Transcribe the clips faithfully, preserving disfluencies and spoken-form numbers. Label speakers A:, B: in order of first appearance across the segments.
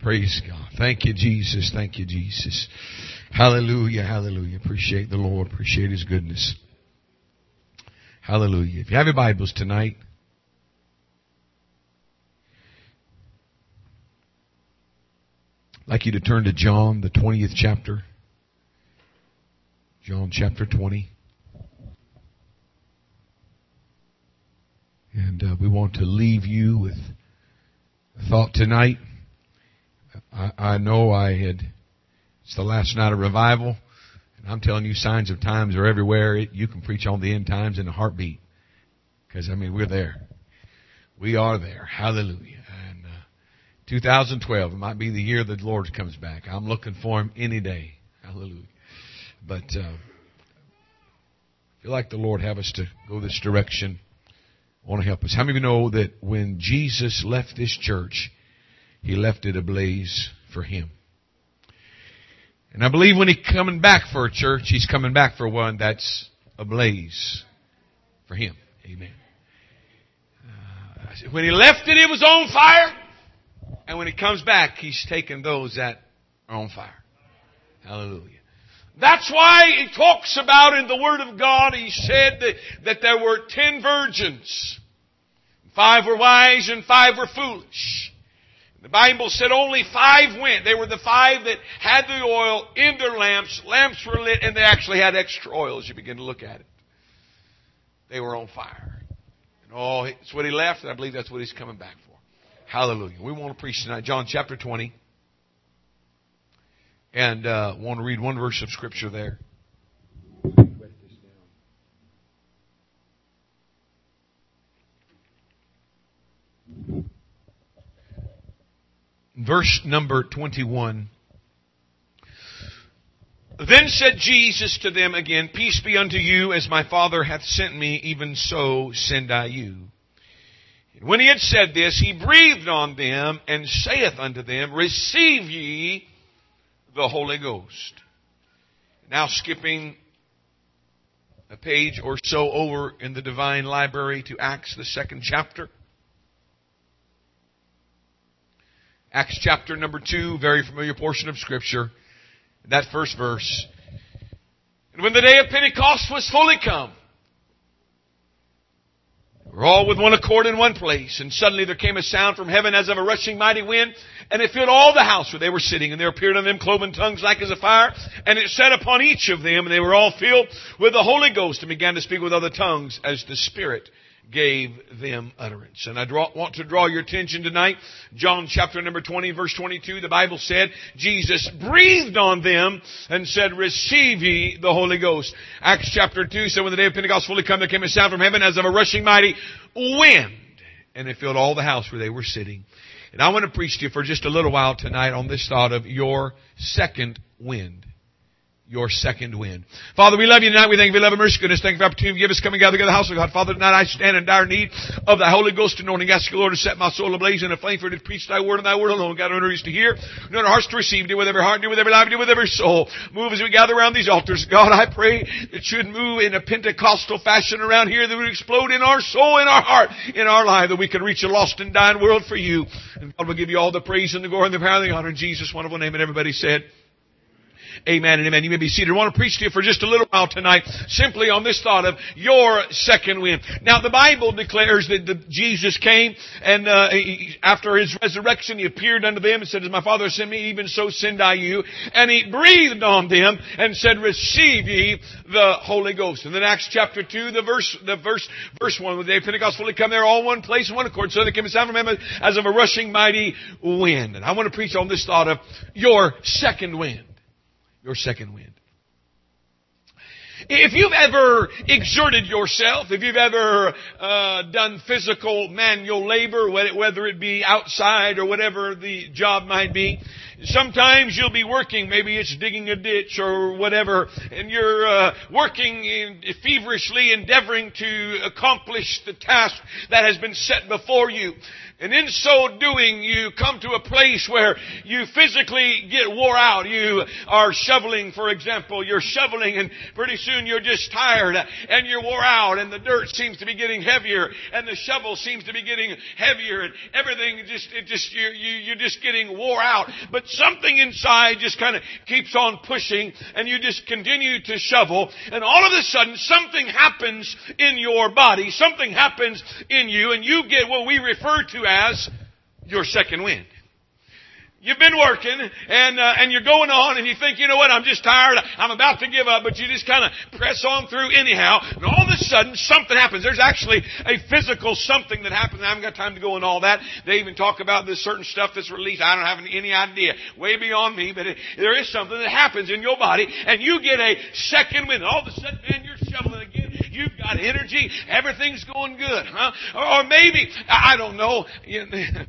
A: Praise God. Thank you, Jesus. Thank you, Jesus. Hallelujah. Hallelujah. Appreciate the Lord. Appreciate His goodness. Hallelujah. If you have your Bibles tonight, I'd like you to turn to John, the twentieth chapter. John chapter twenty. And uh, we want to leave you with a thought tonight. I, I know I had, it's the last night of revival, and I'm telling you, signs of times are everywhere. It, you can preach on the end times in a heartbeat. Because, I mean, we're there. We are there. Hallelujah. And uh, two thousand twelve, it might be the year the Lord comes back. I'm looking for Him any day. Hallelujah. But uh, I feel like the Lord have us to go this direction. I want to help us. How many of you know that when Jesus left this church, He left it ablaze for Him? And I believe when He's coming back for a church, He's coming back for one that's ablaze for Him. Amen. Uh, when He left it, it was on fire. And when He comes back, He's taking those that are on fire. Hallelujah. That's why He talks about in the Word of God, He said that, that there were ten virgins. Five were wise and five were foolish. The Bible said only five went. They were the five that had the oil in their lamps. Lamps were lit and they actually had extra oil as you begin to look at it. They were on fire. And oh, it's what He left, and I believe that's what He's coming back for. Hallelujah. We want to preach tonight. John chapter twenty. And uh, want to read one verse of Scripture there. Verse number twenty-one. Then said Jesus to them again, Peace be unto you, as my Father hath sent me, even so send I you. And when He had said this, He breathed on them, and saith unto them, Receive ye the Holy Ghost. Now skipping a page or so over in the Divine Library to Acts, the second chapter. Acts chapter number two, very familiar portion of Scripture. That first verse. And when the day of Pentecost was fully come, we were all with one accord in one place, and suddenly there came a sound from heaven as of a rushing mighty wind, and it filled all the house where they were sitting, and there appeared unto them cloven tongues like as a fire, and it sat upon each of them, and they were all filled with the Holy Ghost, and began to speak with other tongues as the Spirit gave them utterance. And I draw, want to draw your attention tonight. John chapter number twenty, verse twenty-two, the Bible said, Jesus breathed on them and said, Receive ye the Holy Ghost. Acts chapter two said, when the day of Pentecost fully come, there came a sound from heaven as of a rushing mighty wind, and it filled all the house where they were sitting. And I want to preach to you for just a little while tonight on this thought of your second wind. Your second wind. Father, we love you tonight. We thank you for love and mercy, goodness. Thank you for the opportunity to give us coming together in the house of God. Father, tonight I stand in dire need of thy Holy Ghost anointing. Ask you, Lord, to set my soul ablaze in a flame for it to preach thy word and thy word alone. God, our ears to hear, and our hearts to receive. Do with every heart, do with every life, do with every soul. Move as we gather around these altars. God, I pray it should move in a Pentecostal fashion around here, that would explode in our soul, in our heart, in our life, that we can reach a lost and dying world for you. And God will give you all the praise and the glory and the power and the honor in Jesus' wonderful name. And everybody said, Amen and amen. You may be seated. I want to preach to you for just a little while tonight, simply on this thought of your second wind. Now, the Bible declares that the, Jesus came, and uh, he, after His resurrection, He appeared unto them and said, As my Father sent me, even so send I you. And He breathed on them and said, Receive ye the Holy Ghost. And then Acts chapter two, the verse, the verse, verse one, when the day of Pentecost fully come, they were all one place in one accord. So there came a sound from heaven as of a rushing mighty wind. And I want to preach on this thought of your second wind. Your second wind. If you've ever exerted yourself, if you've ever uh, done physical manual labor, whether it be outside or whatever the job might be, sometimes you'll be working, maybe it's digging a ditch or whatever, and you're uh, working in, feverishly endeavoring to accomplish the task that has been set before you. And in so doing, you come to a place where you physically get wore out. You are shoveling, for example. You're shoveling and pretty soon you're just tired and you're wore out and the dirt seems to be getting heavier and the shovel seems to be getting heavier and everything just, it just, you, you, you're just getting wore out. But something inside just kind of keeps on pushing and you just continue to shovel and all of a sudden something happens in your body. Something happens in you and you get what we refer to as your second wind. You've been working and uh, and you're going on and you think, you know what, I'm just tired, I'm about to give up, but you just kind of press on through anyhow. And all of a sudden, something happens. There's actually a physical something that happens. I haven't got time to go into all that. They even talk about this certain stuff that's released. I don't have any idea. Way beyond me, but it, there is something that happens in your body and you get a second wind. All of a sudden, man, you're shoveling again. You've got energy. Everything's going good, huh? Or, or maybe, I don't know, you,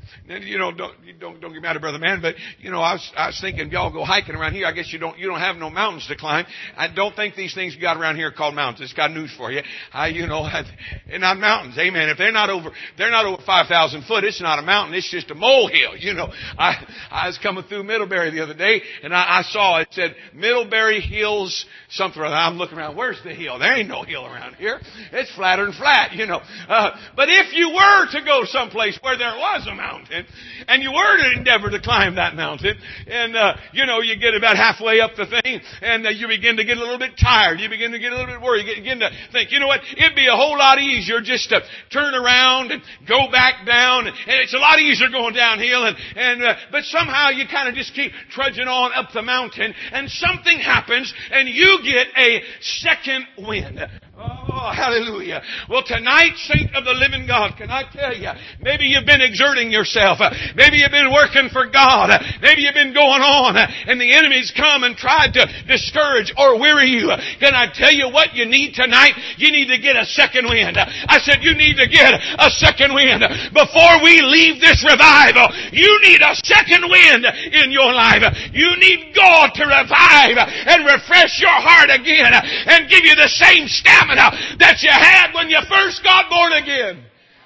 A: you know, don't, don't, don't get mad at Brother Man, but, you know, I was, I was thinking, y'all go hiking around here. I guess you don't, you don't have no mountains to climb. I don't think these things you got around here are called mountains. It's got news for you. I, you know, they're not mountains. Amen. If they're not over, they're not over five thousand foot, it's not a mountain. It's just a molehill. You know, I, I was coming through Middlebury the other day and I, I saw it said Middlebury Hills something or other. I'm looking around. Where's the hill? There ain't no hill around here. It's flatter and flat, you know. Uh, but if you were to go someplace where there was a mountain, and you were to endeavor to climb that mountain, and, uh, you know, you get about halfway up the thing, and uh, you begin to get a little bit tired. You begin to get a little bit worried. You begin to think, you know what, it'd be a whole lot easier just to turn around and go back down. And it's a lot easier going downhill. And, and uh, but somehow you kind of just keep trudging on up the mountain, and something happens, and you get a second wind. Oh, hallelujah. Well, tonight, saint of the living God, can I tell you, maybe you've been exerting yourself. Maybe you've been working for God. Maybe you've been going on and the enemy's come and tried to discourage or weary you. Can I tell you what you need tonight? You need to get a second wind. I said you need to get a second wind. Before we leave this revival, you need a second wind in your life. You need God to revive and refresh your heart again and give you the same stamina that you had when you first got born again.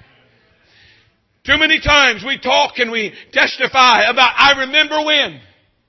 A: Too many times we talk and we testify about, I remember when.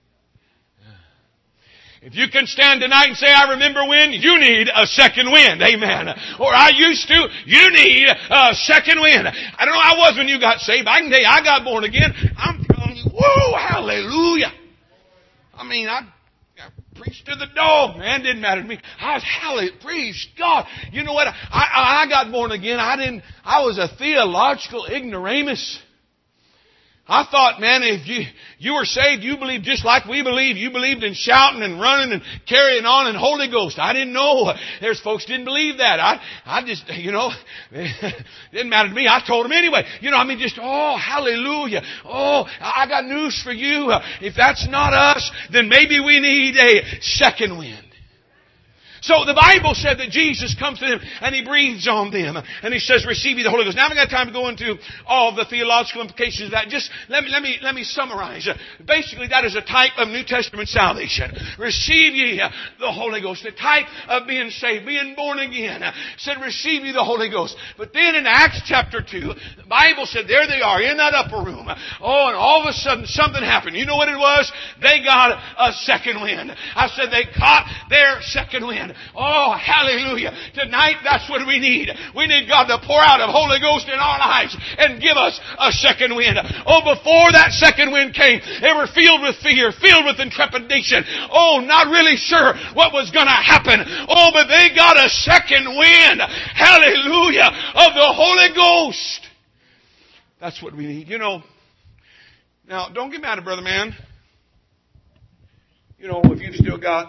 A: If you can stand tonight and say, I remember when, you need a second wind. Amen. Or I used to, you need a second wind. I don't know how I was when you got saved. I can tell you, I got born again. I'm telling you, whoa, hallelujah. I mean, I... preached to the dog, man. Didn't matter to me. I was hallelujah. Praise God. You know what? I, I, I got born again. I didn't, I was a theological ignoramus. I thought, man, if you, you were saved, you believed just like we believe. You believed in shouting and running and carrying on and Holy Ghost. I didn't know. There's folks didn't believe that. I, I just, you know, didn't matter to me. I told them anyway. You know, I mean, just, oh, hallelujah. Oh, I got news for you. If that's not us, then maybe we need a second wind. So the Bible said that Jesus comes to them and He breathes on them and He says, receive ye the Holy Ghost. Now I haven't got time to go into all the theological implications of that. Just let me, let me, let me summarize. Basically that is a type of New Testament salvation. Receive ye the Holy Ghost. The type of being saved, being born again. Said receive ye the Holy Ghost. But then in Acts chapter two, the Bible said there they are in that upper room. Oh, and all of a sudden something happened. You know what it was? They got a second wind. I said they caught their second wind. Oh, hallelujah. Tonight, that's what we need. We need God to pour out of Holy Ghost in our lives and give us a second wind. Oh, before that second wind came, they were filled with fear, filled with intrepidation. Oh, not really sure what was going to happen. Oh, but they got a second wind. Hallelujah. Of the Holy Ghost. That's what we need. You know, now, don't get mad at Brother Man. You know, if you've still got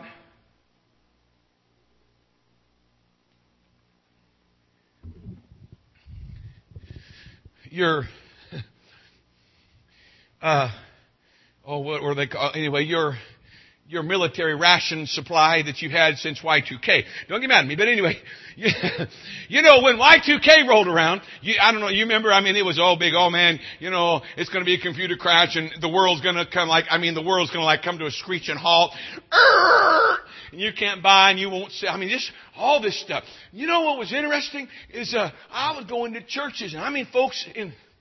A: your, uh, oh, what were they called? Anyway, your, your military ration supply that you had since Y two K. Don't get mad at me, but anyway, you, you know, when Y two K rolled around, you, I don't know, you remember, I mean, it was all big, oh man, you know, it's going to be a computer crash and the world's going to come like, I mean, the world's going to like come to a screeching halt. And you can't buy and you won't sell. I mean, just all this stuff. You know what was interesting is uh, I was going to churches, and I mean, folks in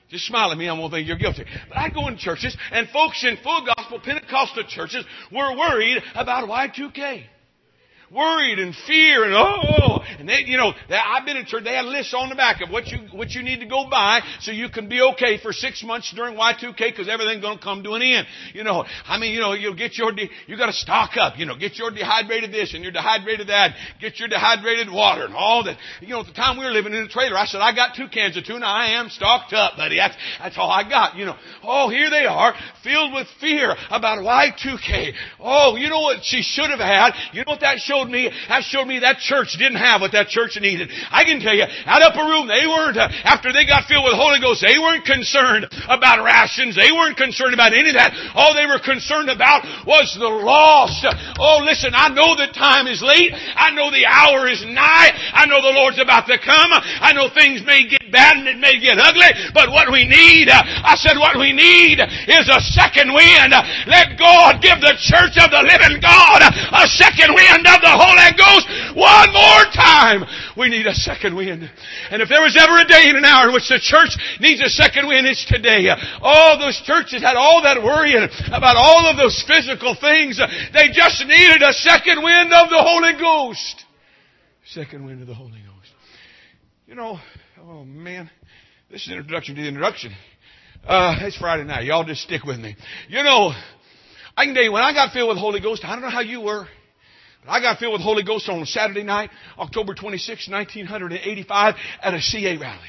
A: Just smile at me, I'm going to think you're guilty. But I go in churches, and folks in full gospel Pentecostal churches were worried about Y two K. Worried and fear and oh, and they, you know, they, I've been in church. They had lists on the back of what you what you need to go buy so you can be okay for six months during Y two K because everything's going to come to an end. You know, I mean, you know, you'll get your de- you got to stock up. You know, get your dehydrated this and your dehydrated that. Get your dehydrated water and all that. You know, at the time we were living in a trailer, I said I got two cans of tuna. I am stocked up, buddy. That's that's all I got. You know, oh, here they are, filled with fear about Y two K. Oh, you know what she should have had? You know what that showed me? That showed me that church didn't have what that church needed. I can tell you, that upper room, they weren't, uh, after they got filled with the Holy Ghost, they weren't concerned about rations. They weren't concerned about any of that. All they were concerned about was the lost. Oh, listen, I know the time is late. I know the hour is nigh. I know the Lord's about to come. I know things may get bad and it may get ugly, but what we need, uh, I said what we need is a second wind. Let God give the church of the living God a second wind of the Holy Ghost one more time. We need a second wind. And if there was ever a day and an hour in which the church needs a second wind, it's today. All those churches had all that worrying about all of those physical things. They just needed a second wind of the Holy Ghost. Second wind of the Holy Ghost. You know, oh man, this is an introduction to the introduction. Uh, it's Friday night. Y'all just stick with me. You know, I can tell you, when I got filled with the Holy Ghost, I don't know how you were, but I got filled with the Holy Ghost on Saturday night, October twenty-sixth, nineteen eighty-five, at a C A rally.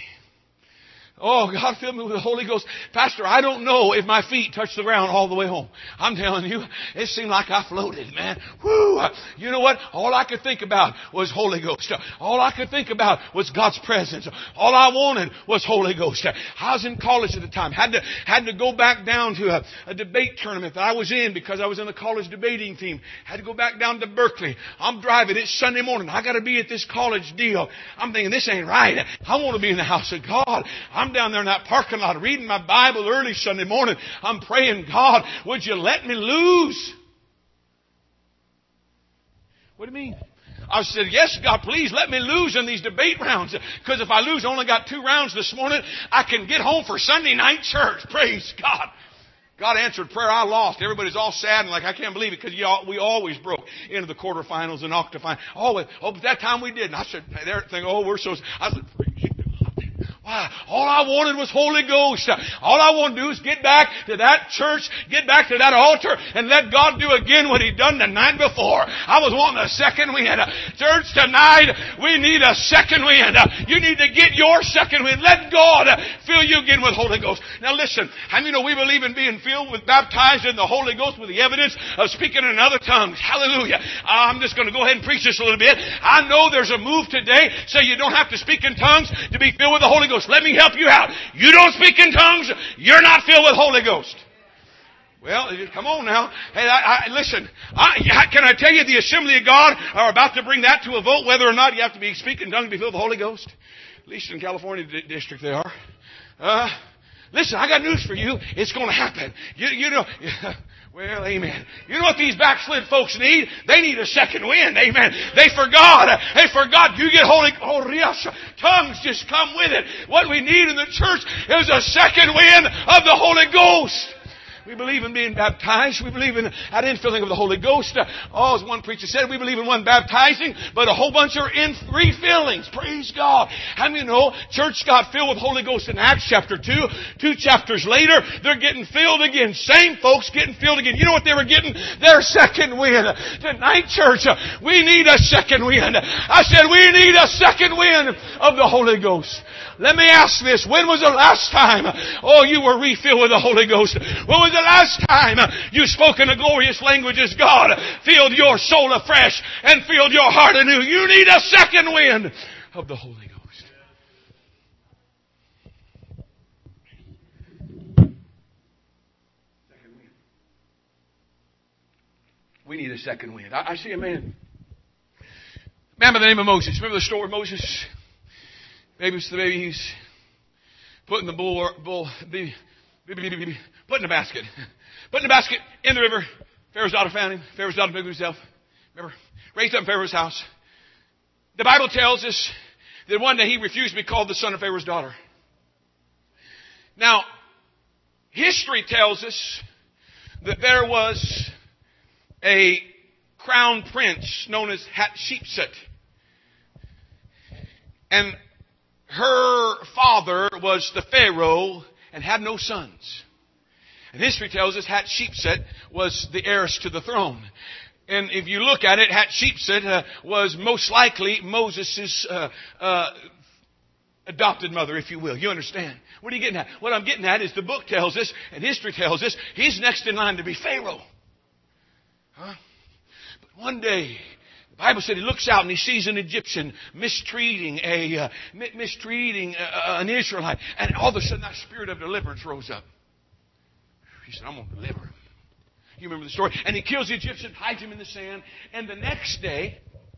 A: Oh, God filled me with the Holy Ghost. Pastor, I don't know if my feet touched the ground all the way home. I'm telling you, it seemed like I floated, man. Woo! You know what? All I could think about was Holy Ghost. All I could think about was God's presence. All I wanted was Holy Ghost. I was in college at the time. Had to, had to go back down to a, a debate tournament that I was in because I was in the college debating team. Had to go back down to Berkeley. I'm driving. It's Sunday morning. I got to be at this college deal. I'm thinking, this ain't right. I want to be in the house of God. I'm down there in that parking lot reading my Bible early Sunday morning. I'm praying, God, would you let me lose? What do you mean? I said, yes, God, please let me lose in these debate rounds. Because if I lose, I only got two rounds this morning, I can get home for Sunday night church. Praise God. God answered prayer. I lost. Everybody's all sad and like, I can't believe it, because we always broke into the quarterfinals and octafinals. Always. Oh, but that time we did. And I said, they're thinking, oh, we're so... I said, all I wanted was Holy Ghost. All I want to do is get back to that church, get back to that altar, and let God do again what He done the night before. I was wanting a second wind. Church, tonight, we need a second wind. You need to get your second wind. Let God fill you again with Holy Ghost. Now listen, how many know we believe in being filled with, baptized in the Holy Ghost with the evidence of speaking in other tongues? Hallelujah. I'm just going to go ahead and preach this a little bit. I know there's a move today so you don't have to speak in tongues to be filled with the Holy Ghost. Let me help you out. You don't speak in tongues, you're not filled with Holy Ghost. Well, come on now. Hey, I, I, listen, I, can I tell you the Assembly of God are about to bring that to a vote, whether or not you have to be speaking in tongues to be filled with the Holy Ghost? At least in California d- district they are. Uh, listen, I got news for you. It's going to happen. You, you know... Well, amen. You know what these backslid folks need? They need a second wind. Amen. They forgot. They forgot. You get holy. Oh, tongues just come with it. What we need in the church is a second wind of the Holy Ghost. We believe in being baptized. We believe in that infilling of the Holy Ghost. Oh, as one preacher said, we believe in one baptizing, but a whole bunch are in refillings. Praise God. How many know church got filled with Holy Ghost in Acts chapter two? Two chapters later, they're getting filled again. Same folks getting filled again. You know what they were getting? Their second wind. Tonight, church, we need a second wind. I said we need a second wind of the Holy Ghost. Let me ask this. When was the last time, oh, you were refilled with the Holy Ghost? When was the last time you spoke in the glorious languages? God filled your soul afresh and filled your heart anew. You need a second wind of the Holy Ghost. Second wind. We need a second wind. I, I see a man. Man by the name of Moses. Remember the story of Moses? Maybe it's the baby he's putting the bull, bull, baby, baby, baby, put in the basket. Put in the basket in the river. Pharaoh's daughter found him. Pharaoh's daughter picked himself. Remember? Raised up in Pharaoh's house. The Bible tells us that one day he refused to be called the son of Pharaoh's daughter. Now, history tells us that there was a crown prince known as Hatshepsut. And her father was the Pharaoh and had no sons. And history tells us Hatshepsut was the heiress to the throne. And if you look at it, Hatshepsut uh, was most likely Moses' uh, uh, adopted mother, if you will. You understand? What are you getting at? What I'm getting at is the book tells us, and history tells us, he's next in line to be Pharaoh. Huh? But one day, the Bible said he looks out and he sees an Egyptian mistreating a uh, mistreating uh, an Israelite, and all of a sudden that spirit of deliverance rose up. He said, "I'm going to deliver him." You remember the story? And he kills the Egyptian, hides him in the sand, and the next day,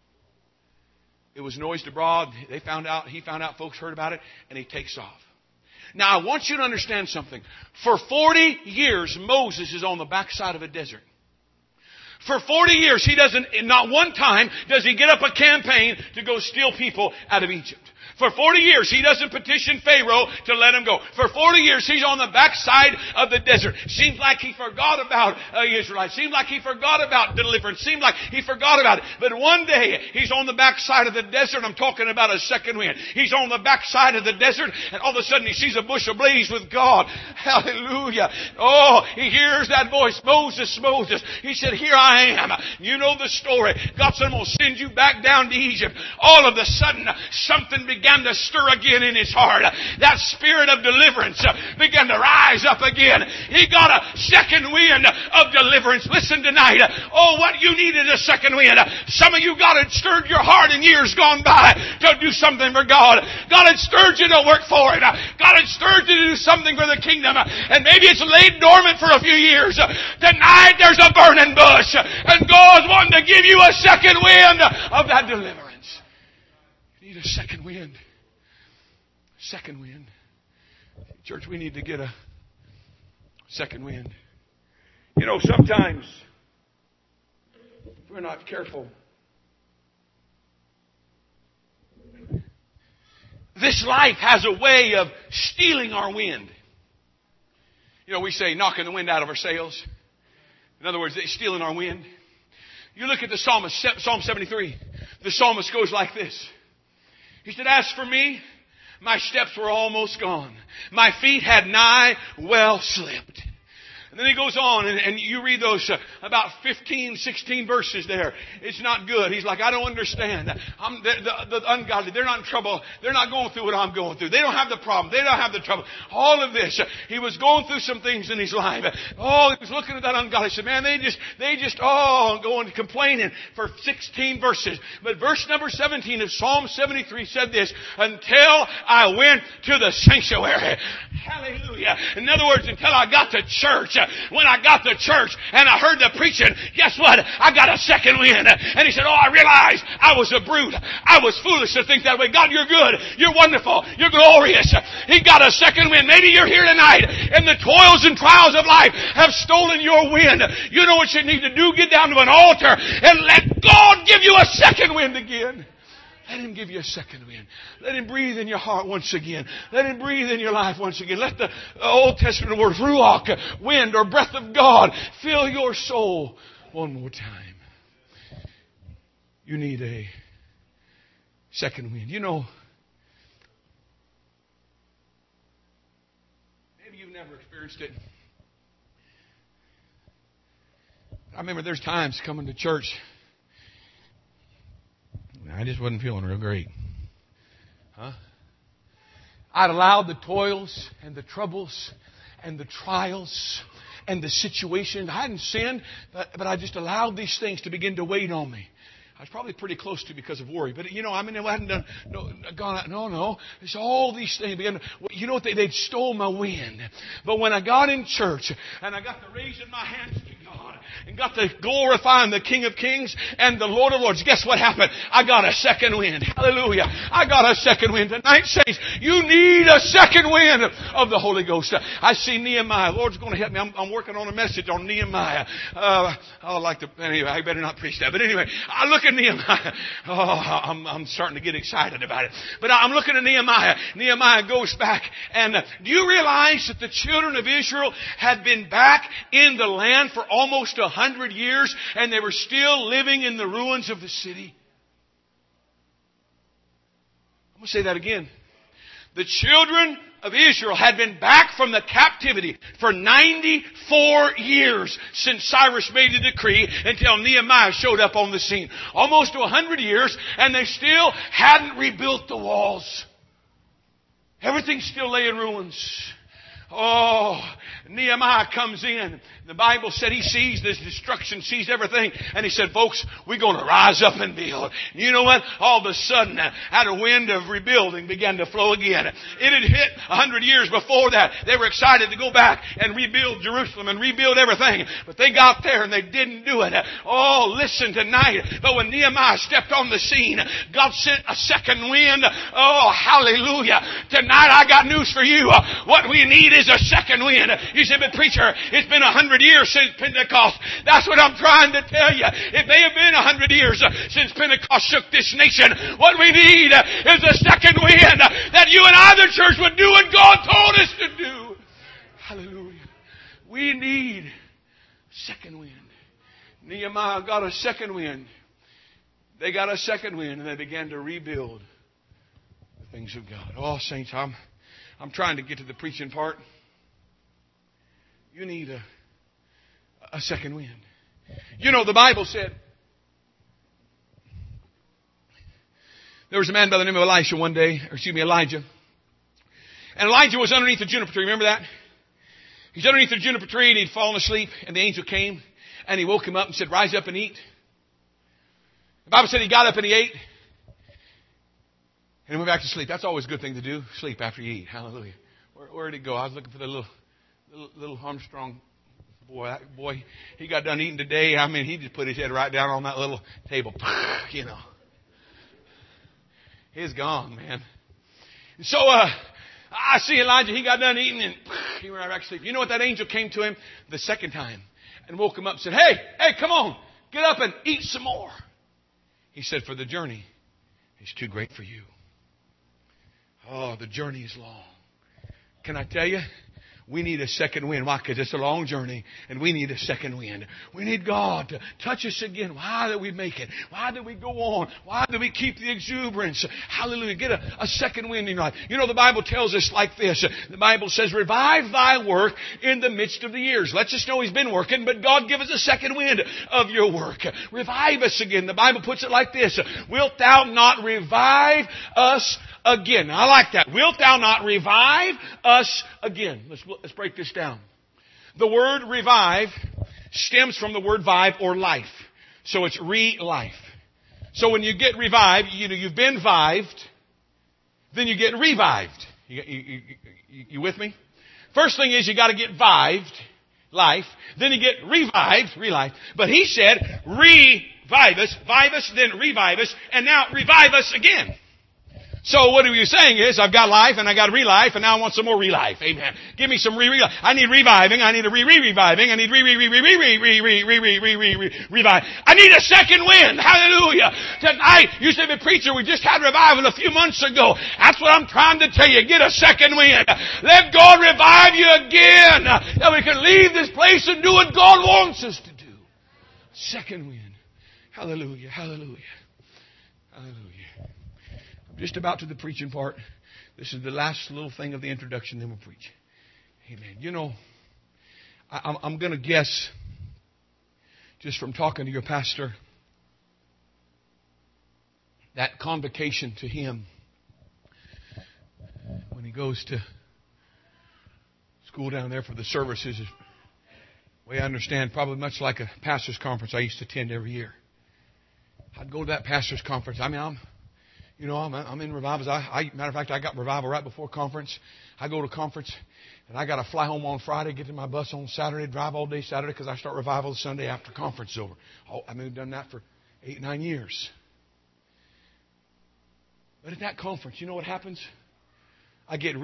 A: it was noised abroad. They found out. He found out. Folks heard about it, and he takes off. Now, I want you to understand something. For forty years, Moses is on the backside of a desert. For forty years, he doesn't, not one time does he get up a campaign to go steal people out of Egypt. For forty years, he doesn't petition Pharaoh to let him go. For forty years, he's on the backside of the desert. Seems like he forgot about uh, Israelites. Seems like he forgot about deliverance. Seems like he forgot about it. But one day, he's on the backside of the desert. I'm talking about a second wind. He's on the backside of the desert, and all of a sudden, he sees a bush ablaze with God. Hallelujah. Oh, he hears that voice, "Moses, Moses." He said, "Here I am." You know the story. God said, "I'm going to send you back down to Egypt." All of a sudden, something began to stir again in his heart. That spirit of deliverance began to rise up again. He got a second wind of deliverance. Listen tonight. Oh, what you need is a second wind. Some of you, God had stirred your heart in years gone by to do something for God. God had stirred you to work for Him. God had stirred you to do something for the kingdom. And maybe it's laid dormant for a few years. Tonight there's a burning bush. And God's wanting to give you a second wind of that deliverance. You need a second wind. Second wind. Church, we need to get a second wind. You know, sometimes, if we're not careful, this life has a way of stealing our wind. You know, we say knocking the wind out of our sails. In other words, it's stealing our wind. You look at the psalmist, Psalm seventy-three. The psalmist goes like this. He said, "As for me, my steps were almost gone. My feet had nigh well slipped." And then he goes on, and, and you read those uh, about fifteen, sixteen verses there. It's not good. He's like, "I don't understand. I'm, the, the, the ungodly, they're not in trouble. They're not going through what I'm going through. They don't have the problem. They don't have the trouble." All of this. Uh, he was going through some things in his life. Oh, he was looking at that ungodly. He said, "Man, they just, they just, oh, going complaining for sixteen verses." But verse number seventeen of Psalm seventy-three said this, "Until I went to the sanctuary." Hallelujah. In other words, until I got to church. When I got to church and I heard the preaching, guess what? I got a second wind. And he said, "Oh, I realized I was a brute. I was foolish to think that way. God, you're good. You're wonderful. You're glorious." He got a second wind. Maybe you're here tonight and the toils and trials of life have stolen your wind. You know what you need to do? Get down to an altar and let God give you a second wind again. Let Him give you a second wind. Let Him breathe in your heart once again. Let Him breathe in your life once again. Let the Old Testament word, ruach, wind or breath of God, fill your soul one more time. You need a second wind. You know, maybe you've never experienced it. I remember there's times coming to church, I just wasn't feeling real great. Huh? I'd allowed the toils and the troubles and the trials and the situation. I hadn't sinned, but, but I just allowed these things to begin to weigh on me. I was probably pretty close to because of worry. But, you know, I mean, I hadn't done, no, gone out. No, no. It's all these things began. You know what? They, they'd stole my wind. But when I got in church and I got to raising my hands to God and got to glorifying the King of Kings and the Lord of Lords, guess what happened? I got a second wind. Hallelujah. I got a second wind. Tonight, saints, you need a second wind of the Holy Ghost. I see Nehemiah. The Lord's going to help me. I'm, I'm working on a message on Nehemiah. Uh, I like to, anyway, I better not preach that. But anyway, I look at at Nehemiah. Oh, I'm, I'm starting to get excited about it. But I'm looking at Nehemiah. Nehemiah goes back. And uh, do you realize that the children of Israel had been back in the land for almost a hundred years and they were still living in the ruins of the city? I'm going to say that again. The children of Israel had been back from the captivity for ninety-four years since Cyrus made a decree until Nehemiah showed up on the scene. Almost a hundred years, and they still hadn't rebuilt the walls. Everything still lay in ruins. Oh, Nehemiah comes in. The Bible said he sees this destruction, sees everything. And he said, folks, we're going to rise up and build. You know what? All of a sudden, out a wind of rebuilding began to flow again. It had hit a hundred years before that. They were excited to go back and rebuild Jerusalem and rebuild everything. But they got there and they didn't do it. Oh, listen tonight. But when Nehemiah stepped on the scene, God sent a second wind. Oh, hallelujah. Tonight I got news for you. What we need is a second wind. You say, but preacher, it's been a hundred years since Pentecost. That's what I'm trying to tell you. It may have been a hundred years since Pentecost shook this nation. What we need is a second wind that you and I, the church, would do what God told us to do. Hallelujah. We need second wind. Nehemiah got a second wind. They got a second wind and they began to rebuild the things of God. Oh, saints, I'm I'm trying to get to the preaching part. You need a, a second wind. You know, the Bible said there was a man by the name of Elisha one day, or excuse me, Elijah. And Elijah was underneath the juniper tree. Remember that? He's underneath the juniper tree and he'd fallen asleep and the angel came and he woke him up and said, rise up and eat. The Bible said he got up and he ate. And went back to sleep. That's always a good thing to do. Sleep after you eat. Hallelujah. Where, where did he go? I was looking for the little, little, little Armstrong boy. That boy, he got done eating today. I mean, he just put his head right down on that little table. You know. He's gone, man. And so, uh, I see Elijah. He got done eating and he went right back to sleep. You know what? That angel came to him the second time and woke him up and said, hey, hey, come on. Get up and eat some more. He said, for the journey is too great for you. Oh, the journey is long. Can I tell you? We need a second wind. Why? Because it's a long journey and we need a second wind. We need God to touch us again. Why do we make it? Why do we go on? Why do we keep the exuberance? Hallelujah. Get a, a second wind in your life. You know, the Bible tells us like this. The Bible says, revive thy work in the midst of the years. Let's just know He's been working, but God give us a second wind of your work. Revive us again. The Bible puts it like this. Wilt thou not revive us again? I like that. Wilt thou not revive us again? Let's, let's break this down. The word revive stems from the word vive or life. So it's re-life. So when you get revived, you know, you've been vived, then you get revived. You, you, you, you with me? First thing is you got to get vived, life. Then you get revived, re-life. But he said, revive us, vive us, then revive us, and now revive us again. So what are you saying is, I've got life and I got re-life and now I want some more re-life. Amen. Give me some re-re-life. I need reviving. I need a re-re-reviving. I need re-re-re-re-re-re-re-re-re-re-revive. I need a second wind. Hallelujah. Tonight, you said, the preacher, we just had revival a few months ago. That's what I'm trying to tell you. Get a second wind. Let God revive you again. That we can leave this place and do what God wants us to do. Second wind. Hallelujah. Hallelujah. Hallelujah. Just about to the preaching part. This is the last little thing of the introduction, then we'll preach. Amen. You know, I, I'm going to guess, just from talking to your pastor, that convocation to him when he goes to school down there for the services is, the way I understand, probably much like a pastor's conference I used to attend every year. I'd go to that pastor's conference. I mean, I'm... You know, I'm, I'm in revivals. I, I, matter of fact, I got revival right before conference. I go to conference, and I got to fly home on Friday, get in my bus on Saturday, drive all day Saturday because I start revival the Sunday after conference is over. Oh, I mean, I've done that for eight, nine years. But at that conference, you know what happens? I get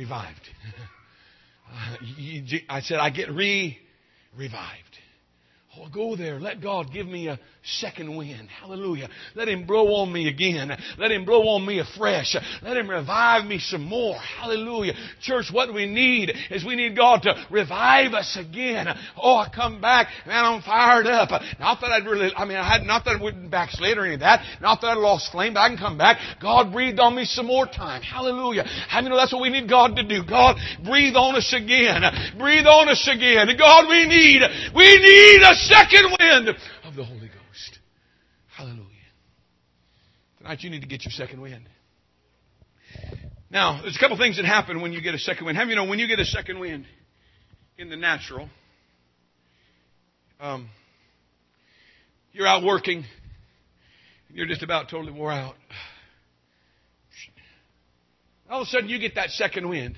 A: re-revived. uh, I said, I get re-revived. Oh, go there. Let God give me a second wind. Hallelujah. Let Him blow on me again. Let Him blow on me afresh. Let Him revive me some more. Hallelujah. Church, what we need is we need God to revive us again. Oh, I come back. Man, I'm fired up. Not that I'd really, I mean, I had, not that I wouldn't backslid or any of that. Not that I lost flame, but I can come back. God breathed on me some more time. Hallelujah. How many know that's what we need God to do? God, breathe on us again. Breathe on us again. God, we need, we need a second wind of the Holy Ghost. Hallelujah. Tonight you need to get your second wind. Now, there's a couple things that happen when you get a second wind. How many know when you get a second wind in the natural, um, you're out working, you're just about totally wore out. All of a sudden you get that second wind.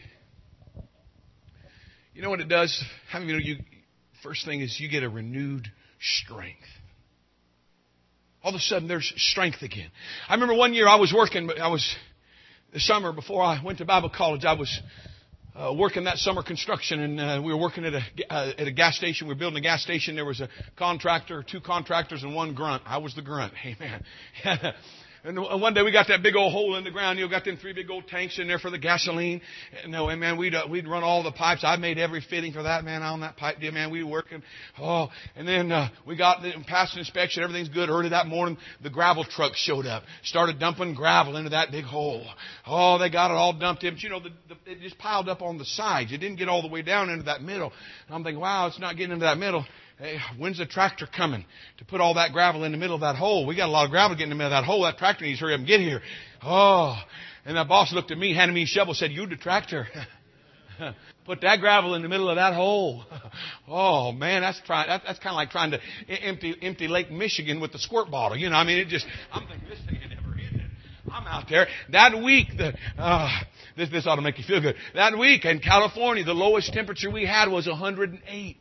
A: You know what it does? How many of you know you first thing is you get a renewed strength. All of a sudden there's strength again. I remember one year I was working, I was, the summer before I went to Bible college, I was uh, working that summer construction, and uh, we were working at a, uh, at a gas station. We were building a gas station. There was a contractor, two contractors, and one grunt. I was the grunt. Amen. And one day we got that big old hole in the ground. You know, got them three big old tanks in there for the gasoline. And no, and man, we'd uh, we'd run all the pipes. I made every fitting for that, man, on that pipe deal, man. We were working. Oh, and then uh, we got the passed inspection. Everything's good. Early that morning, the gravel truck showed up. Started dumping gravel into that big hole. Oh, they got it all dumped in. But you know, the, the, it just piled up on the sides. It didn't get all the way down into that middle. And I'm thinking, wow, it's not getting into that middle. Hey, when's the tractor coming to put all that gravel in the middle of that hole? We got a lot of gravel getting in the middle of that hole. That tractor needs to hurry up and get here. Oh, and that boss looked at me, handed me a shovel, said, "You the tractor. Put that gravel in the middle of that hole." Oh man, that's try, that, that's kind of like trying to empty empty Lake Michigan with the squirt bottle. You know, I mean, it just. I'm thinking this thing never ended. I'm out there that week. The uh, this this ought to make you feel good. That week in California, the lowest temperature we had was one hundred eight.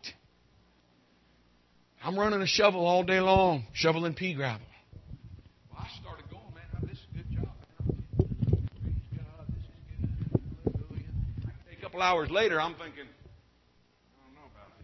A: I'm running a shovel all day long, shoveling pea gravel. Well, I started going, man, this is a good job. Praise God, this is good. Hallelujah. A couple hours later, I'm thinking, I don't know about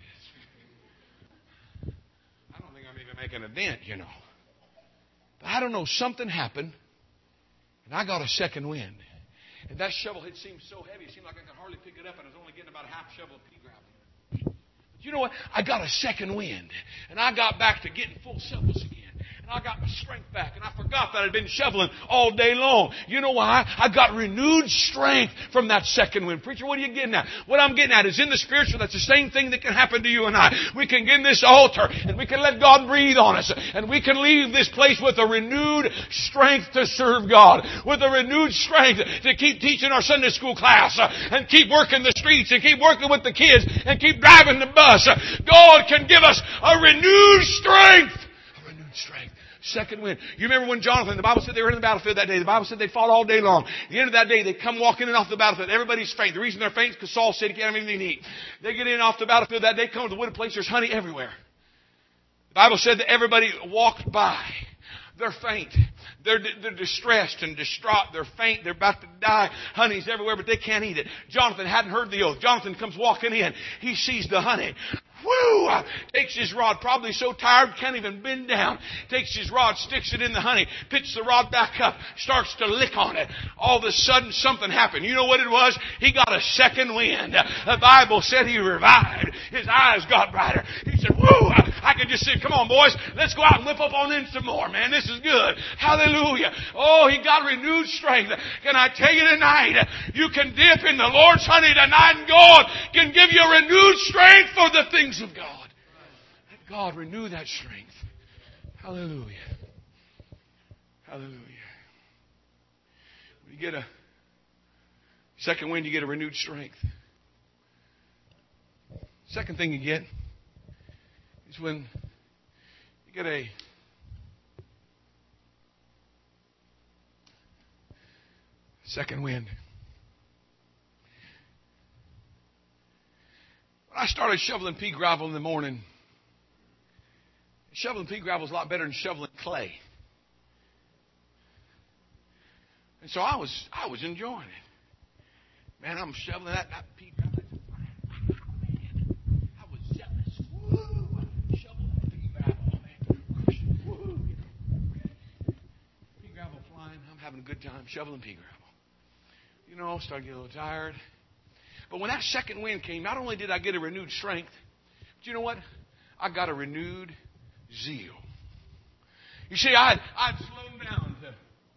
A: this. I don't think I'm even making a dent, you know. But I don't know, something happened, and I got a second wind. And that shovel had seemed so heavy, it seemed like I could hardly pick it up, and I was only getting about a half shovel of pea gravel. You know what? I got a second wind. And I got back to getting full shovels again. And I got my strength back. And I forgot that I'd been shoveling all day long. You know why? I got renewed strength from that second wind. Preacher, what are you getting at? What I'm getting at is in the spiritual, that's the same thing that can happen to you and I. We can get in this altar and we can let God breathe on us. And we can leave this place with a renewed strength to serve God. With a renewed strength to keep teaching our Sunday school class. And keep working the streets and keep working with the kids and keep driving the bus. God can give us a renewed strength. A renewed strength. Second wind. You remember when Jonathan, the Bible said they were in the battlefield that day. The Bible said they fought all day long. At the end of that day, they come walking in off the battlefield. Everybody's faint. The reason they're faint is because Saul said he can't have anything to eat. They get in off the battlefield that day, come to the wooded place. There's honey everywhere. The Bible said that everybody walked by. They're faint. They're, they're distressed and distraught. They're faint. They're about to die. Honey's everywhere, but they can't eat it. Jonathan hadn't heard the oath. Jonathan comes walking in. He sees the honey. Woo! Takes his rod, probably so tired, can't even bend down. Takes his rod, sticks it in the honey, picks the rod back up, starts to lick on it. All of a sudden, something happened. You know what it was? He got a second wind. The Bible said he revived. His eyes got brighter. He said, woo! I could just say, come on, boys, let's go out and lift up on in some more, man. This is good. Hallelujah. Oh, he got renewed strength. Can I tell you tonight, you can dip in the Lord's honey tonight, and God can give you renewed strength for the things of God. Let God renew that strength. Hallelujah. Hallelujah. When you get a second wind, you get a renewed strength. Second thing you get is when you get a second wind. When I started shoveling pea gravel in the morning, shoveling pea gravel is a lot better than shoveling clay. And so I was I was enjoying it. Man, I'm shoveling that, that pea gravel. I was jealous. Woo! Shoveling that pea time shoveling pea gravel. You know, started getting a little tired. But when that second wind came, not only did I get a renewed strength, but you know what? I got a renewed zeal. You see, I'd, I'd slowed down to...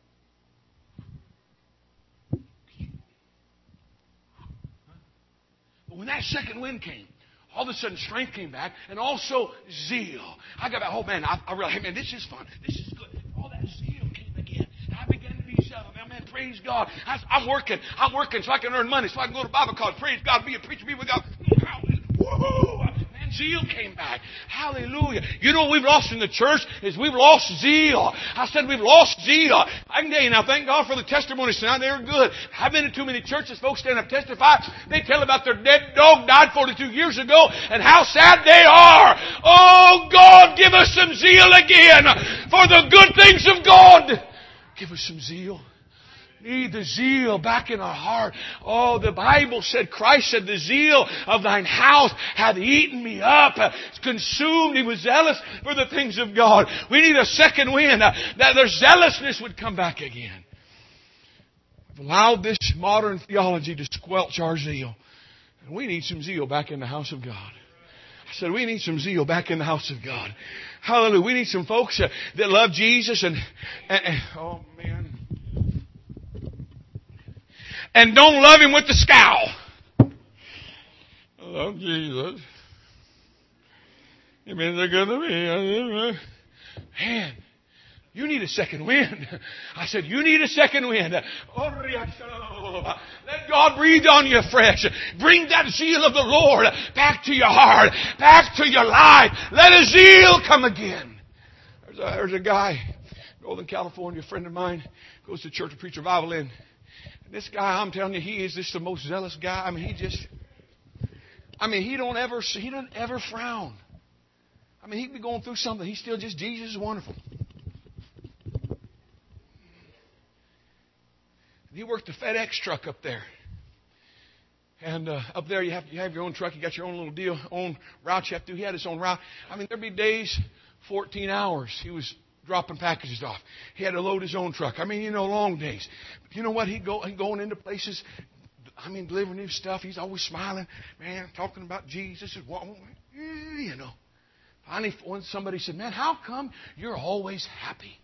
A: But when that second wind came, all of a sudden strength came back, and also zeal. I got, oh man, I, I realized, hey man, this is fun. This is good. All that zeal came again. And I began to be zealous. Man, man, praise God. I, I'm working. I'm working so I can earn money, so I can go to Bible college. Praise God, be a preacher, be with God. Woo! Man, zeal came back. Hallelujah. You know what we've lost in the church is we've lost zeal. I said we've lost zeal. I can tell you now, thank God for the testimonies tonight. They were good. I've been in too many churches. Folks stand up testify. They tell about their dead dog died forty-two years ago and how sad they are. Oh, God, give us some zeal again for the good things of God. Give us some zeal. Need the zeal back in our heart. Oh, the Bible said, Christ said, the zeal of thine house hath eaten me up. It's consumed. He was zealous for the things of God. We need a second wind, uh, that their zealousness would come back again. We've allowed this modern theology to squelch our zeal. And we need some zeal back in the house of God. I said, we need some zeal back in the house of God. Hallelujah. We need some folks uh, that love Jesus and, and, and oh man. And don't love Him with the scowl. I love Jesus. He means they're good to me. Man, you need a second wind. I said, you need a second wind. Let God breathe on you afresh. Bring that zeal of the Lord back to your heart, back to your life. Let a zeal come again. There's a, there's a guy, Northern California, a friend of mine, goes to church to preach revival in. This guy, I'm telling you, he is just the most zealous guy. I mean, he just, I mean, he don't ever, he doesn't ever frown. I mean, he could be going through something. He's still just, Jesus is wonderful. He worked the FedEx truck up there. And uh, up there, you have, you have your own truck. You got your own little deal, own route you have to do. He had his own route. I mean, there'd be days, fourteen hours, he was dropping packages off. He had to load his own truck. I mean, you know, long days. But you know what? He'd go, he'd going into places, I mean, delivering his stuff. He's always smiling. Man, talking about Jesus. You know. Finally, when somebody said, man, how come you're always happy?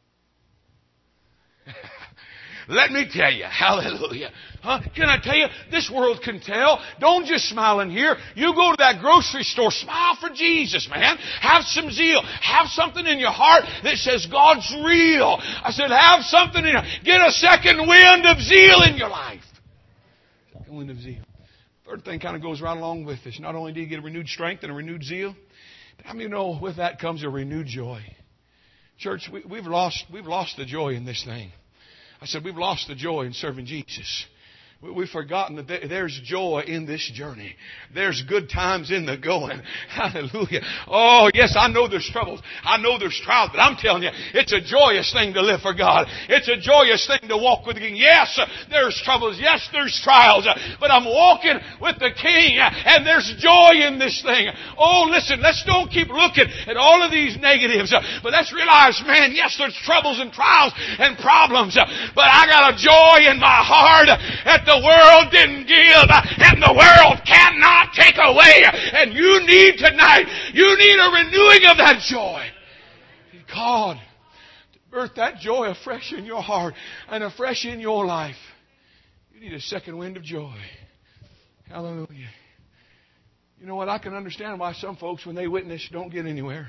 A: Let me tell you, hallelujah. Huh? Can I tell you, this world can tell. Don't just smile in here. You go to that grocery store, smile for Jesus, man. Have some zeal. Have something in your heart that says God's real. I said, have something in your, get a second wind of zeal in your life. Second wind of zeal. Third thing kind of goes right along with this. Not only do you get a renewed strength and a renewed zeal, but I mean, you know, with that comes a renewed joy. Church, we, we've lost, we've lost the joy in this thing. I said, we've lost the joy in serving Jesus. We've forgotten that there's joy in this journey. There's good times in the going. Hallelujah. Oh, yes, I know there's troubles. I know there's trials. But I'm telling you, it's a joyous thing to live for God. It's a joyous thing to walk with the King. Yes, there's troubles. Yes, there's trials. But I'm walking with the King. And there's joy in this thing. Oh, listen, let's don't keep looking at all of these negatives. But let's realize, man, yes, there's troubles and trials and problems. But I got a joy in my heart at the world didn't give and the world cannot take away. And you need tonight, you need a renewing of that joy. God, to birth that joy afresh in your heart and afresh in your life. You need a second wind of joy. Hallelujah. You know what? I can understand why some folks, when they witness, don't get anywhere.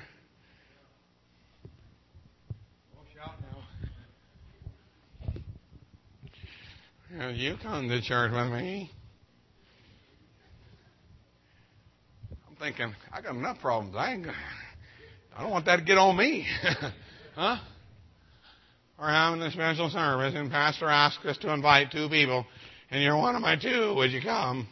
A: You come to church with me. I'm thinking, I got enough problems. I ain't. I don't want that to get on me, huh? We're having a special service, and Pastor asked us to invite two people, and you're one of my two. Would you come?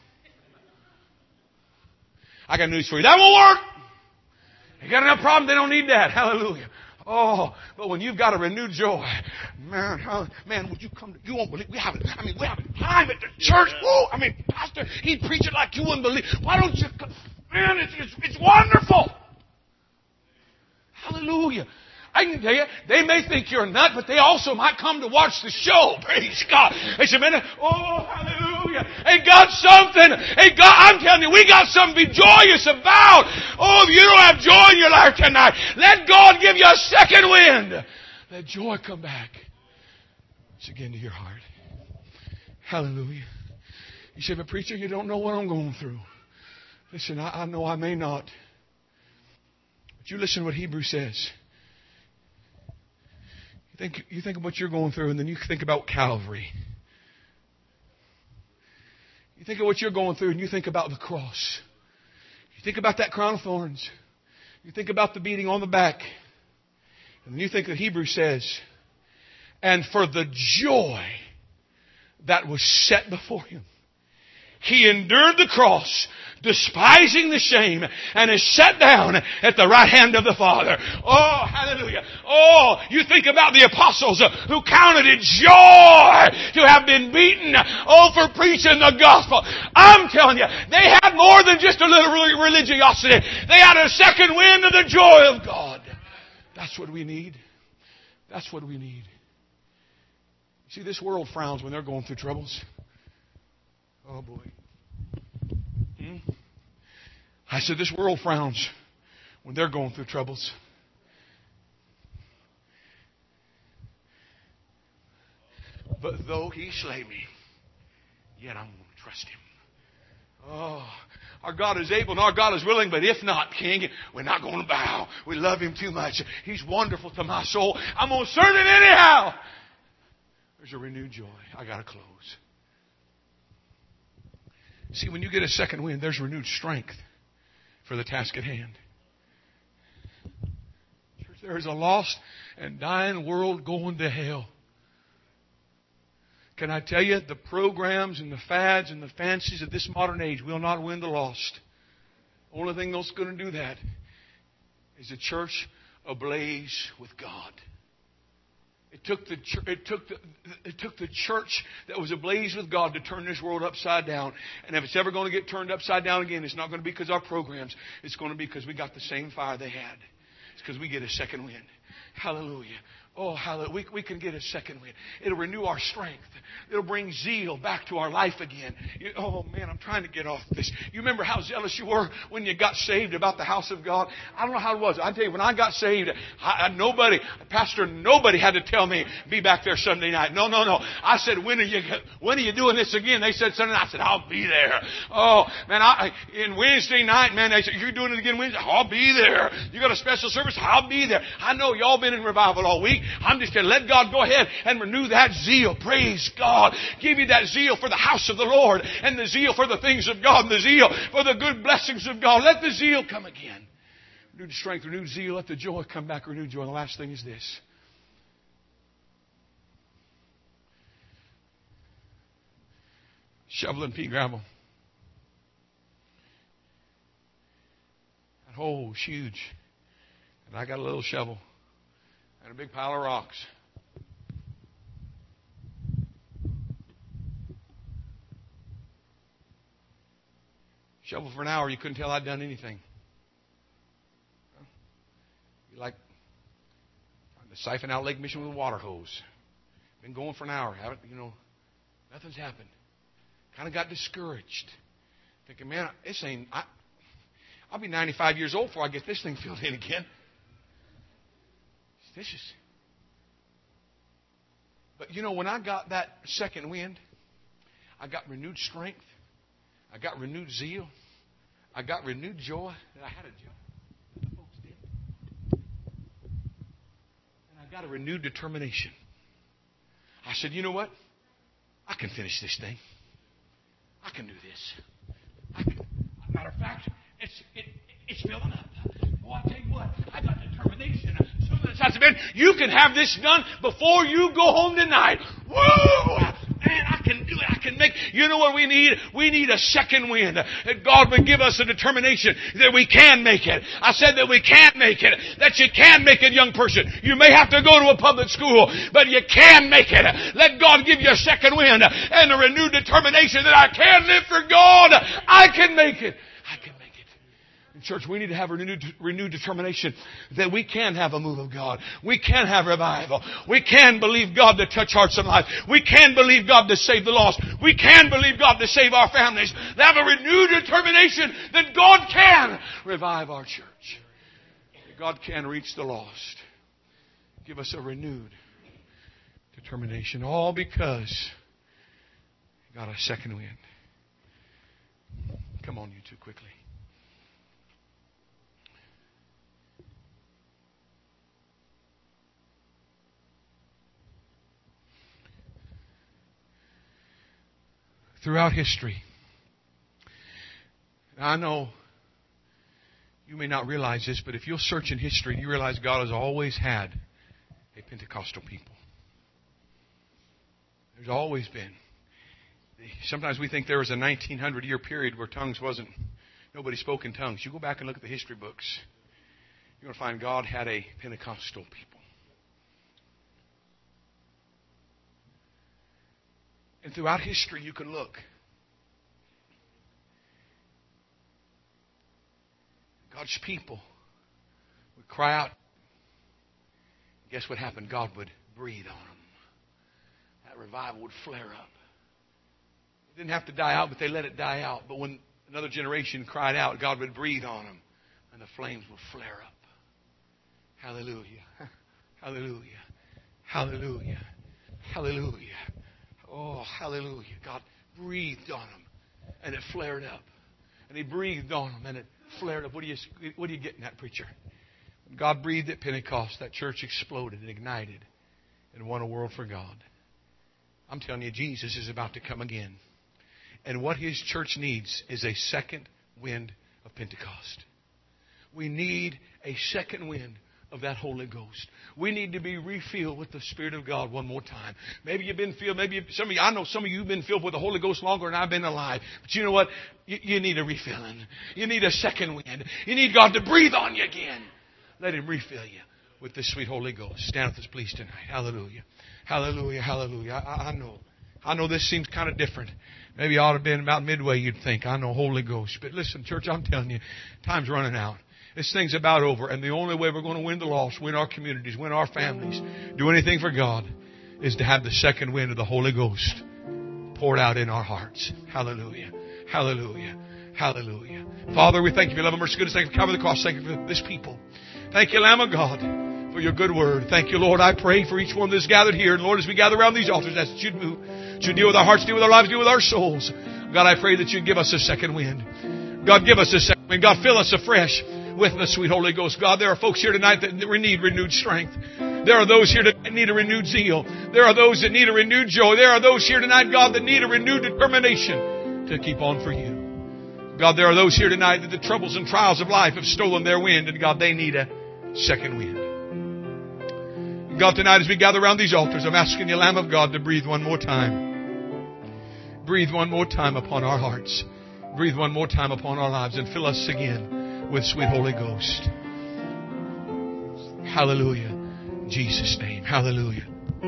A: I got news for you. That won't work. You got enough problems. They don't need that. Hallelujah. Oh, but when you've got a renewed joy, man, how, man, would you come? To, you won't believe. We have, I mean, we have time at the church. Oh, I mean, Pastor, he'd preach it like you wouldn't believe. Why don't you come? Man, it's, it's, it's wonderful. Hallelujah. I I can tell you, they may think you're a nut, but they also might come to watch the show. Praise God. They say, man, oh, hallelujah. Ain't got something. Ain't God, I'm telling you, we got something to be joyous about. Oh, if you don't have joy in your life tonight, let God give you a second wind. Let joy come back. It's again to your heart. Hallelujah. You say, but preacher, you don't know what I'm going through. Listen, I, I know I may not. But you listen to what Hebrews says. You think, you think of what you're going through, and then you think about Calvary. You think of what you're going through, and you think about the cross. You think about that crown of thorns. You think about the beating on the back. And then you think that Hebrews says, and for the joy that was set before Him, He endured the cross, despising the shame, and is set down at the right hand of the Father. Oh, hallelujah. Oh, you think about the apostles who counted it joy to have been beaten, oh, for preaching the gospel. I'm telling you, they had more than just a little religiosity. They had a second wind of the joy of God. That's what we need. That's what we need. See, this world frowns when they're going through troubles. Oh, boy. Hmm? I said, this world frowns when they're going through troubles. But though He slay me, yet I'm going to trust Him. Oh, our God is able and our God is willing, but if not, King, we're not going to bow. We love Him too much. He's wonderful to my soul. I'm going to serve Him anyhow. There's a renewed joy. I got to close. See, when you get a second wind, there's renewed strength for the task at hand. Church, there is a lost and dying world going to hell. Can I tell you, the programs and the fads and the fancies of this modern age will not win the lost. The only thing that's going to do that is a church ablaze with God. It took the it took the it took the church that was ablaze with God to turn this world upside down. And if it's ever going to get turned upside down again, it's not going to be because of our programs. It's going to be because we got the same fire they had. It's because we get a second wind. Hallelujah. Oh, hallelujah. We, we can get a second wind. It'll renew our strength. It'll bring zeal back to our life again. You, oh, man, I'm trying to get off this. You remember how zealous you were when you got saved about the house of God? I don't know how it was. I tell you, when I got saved, I, I, nobody, Pastor, nobody had to tell me, be back there Sunday night. No, no, no. I said, when are you, when are you doing this again? They said Sunday night. I said, I'll be there. Oh, man, I, in Wednesday night, man, they said, you're doing it again Wednesday? I'll be there. You got a special service? I'll be there. I know y'all been in revival all week. I'm just going to let God go ahead and renew that zeal. Praise God. Give you that zeal for the house of the Lord and the zeal for the things of God and the zeal for the good blessings of God. Let the zeal come again. Renewed strength, renewed zeal. Let the joy come back, renewed joy. And the last thing is this. Shovel and pea gravel. That hole's huge. And I got a little shovel. And a big pile of rocks. Shovel for an hour, you couldn't tell I'd done anything. You like trying to siphon out Lake Michigan with a water hose. Been going for an hour, haven't you know? Nothing's happened. Kind of got discouraged, thinking, man, this ain't. I, I'll be ninety-five years old before I get this thing filled in again. This is. But you know, when I got that second wind, I got renewed strength. I got renewed zeal. I got renewed joy. And I had a joy. The folks did. And I got a renewed determination. I said, you know what? I can finish this thing. I can do this. I can. Matter of fact, it's it, it's filling up. Well, I tell you what, I got determination. Some of the shots have been, you can have this done before you go home tonight. Woo! Man, I can do it. I can make. You know what we need? We need a second wind. That God would give us a determination that we can make it. I said that we can make it. That you can make it, young person. You may have to go to a public school, but you can make it. Let God give you a second wind and a renewed determination that I can live for God. I can make it. I can make it. Church, we need to have a renewed, renewed determination that we can have a move of God. We can have revival. We can believe God to touch hearts and lives. We can believe God to save the lost. We can believe God to save our families. To have a renewed determination that God can revive our church. That God can reach the lost. Give us a renewed determination. All because He got a second wind. Come on, you two, quickly. Throughout history, I know you may not realize this, but if you'll search in history, you realize God has always had a Pentecostal people. There's always been. Sometimes we think there was a nineteen hundred year period where tongues wasn't, nobody spoke in tongues. You go back and look at the history books, you're going to find God had a Pentecostal people. And throughout history, you can look. God's people would cry out. Guess what happened? God would breathe on them. That revival would flare up. It didn't have to die out, but they let it die out. But when another generation cried out, God would breathe on them, and the flames would flare up. Hallelujah. Hallelujah. Hallelujah. Hallelujah. Oh, hallelujah. God breathed on them, and it flared up. And He breathed on them, and it flared up. What do you, what do you get in that, preacher? When God breathed at Pentecost, that church exploded and ignited and won a world for God. I'm telling you, Jesus is about to come again. And what His church needs is a second wind of Pentecost. We need a second wind of that Holy Ghost. We need to be refilled with the Spirit of God one more time. Maybe you've been filled, maybe you, some of you, I know some of you have been filled with the Holy Ghost longer than I've been alive. But you know what? You, you need a refilling. You need a second wind. You need God to breathe on you again. Let Him refill you with the sweet Holy Ghost. Stand with us, please, tonight. Hallelujah. Hallelujah. Hallelujah. I, I know. I know this seems kind of different. Maybe it ought to have been about midway, you'd think. I know Holy Ghost. But listen, church, I'm telling you, time's running out. This thing's about over, and the only way we're going to win the lost, win our communities, win our families, do anything for God, is to have the second wind of the Holy Ghost poured out in our hearts. Hallelujah. Hallelujah. Hallelujah. Father, we thank you for your love and mercy, goodness. Thank you for covering the cross. Thank you for this people. Thank you, Lamb of God, for your good word. Thank you, Lord. I pray for each one that's gathered here. And Lord, as we gather around these altars, ask that you'd move. That you'd deal with our hearts, deal with our lives, deal with our souls. God, I pray that you'd give us a second wind. God, give us a second wind. God, fill us afresh with the sweet Holy Ghost. God, there are folks here tonight that need renewed strength. There are those here that need a renewed zeal. There are those that need a renewed joy. There are those here tonight, God, that need a renewed determination to keep on for you. God, there are those here tonight that the troubles and trials of life have stolen their wind, and God, they need a second wind. God, tonight as we gather around these altars, I'm asking you, Lamb of God, to breathe one more time. Breathe one more time upon our hearts. Breathe one more time upon our lives and fill us again with sweet Holy Ghost. Hallelujah. In Jesus' name. Hallelujah.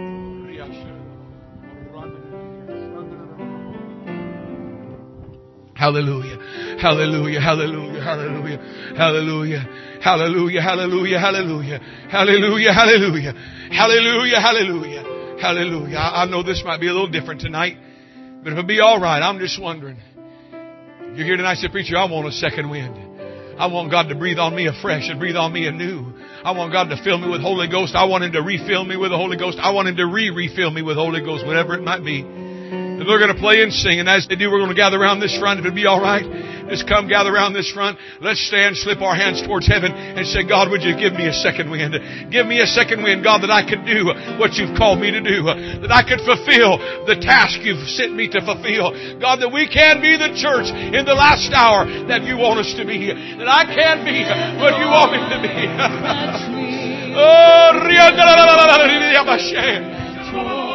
A: Hallelujah. Hallelujah. Hallelujah. Hallelujah. Hallelujah. Hallelujah. Hallelujah. Hallelujah. Hallelujah. Hallelujah. Hallelujah. Hallelujah. Hallelujah. I know this might be a little different tonight, but it'll be all right. I'm just wondering. You're here tonight, say, preacher, I want a second wind. I want God to breathe on me afresh and breathe on me anew. I want God to fill me with Holy Ghost. I want Him to refill me with the Holy Ghost. I want Him to re-refill me with Holy Ghost, whatever it might be. And they're going to play and sing. And as they do, we're going to gather around this front. If it'd be all right, just come gather around this front. Let's stand, slip our hands towards heaven and say, God, would you give me a second wind? Give me a second wind, God, that I could do what you've called me to do. That I could fulfill the task you've sent me to fulfill. God, that we can be the church in the last hour that you want us to be. That I can be what you want me to be. Oh,